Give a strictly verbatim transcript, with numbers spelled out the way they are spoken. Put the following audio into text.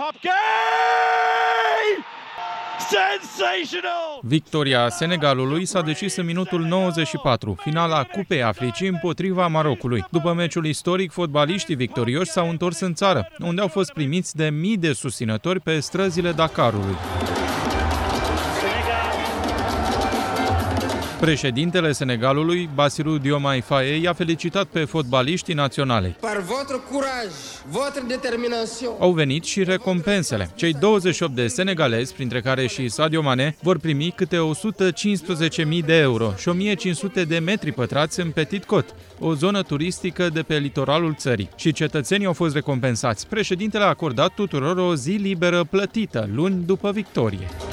Pop Gay! Sensational! Victoria Senegalului s-a decis în minutul nouăzeci și patru, finala Cupei Africii împotriva Marocului. După meciul istoric, fotbaliștii victorioși s-au întors în țară, unde au fost primiți de mii de susținători pe străzile Dakarului. Președintele Senegalului, Bassirou Diomaye Faye, i-a felicitat pe fotbaliștii naționale. Au venit și recompensele. Cei douăzeci și opt de senegalezi, printre care și Sadio Mané, vor primi câte o sută cincisprezece mii de euro și o mie cinci sute de metri pătrați în Petit Côte, o zonă turistică de pe litoralul țării. Și cetățenii au fost recompensați. Președintele a acordat tuturor o zi liberă plătită, luni după victorie.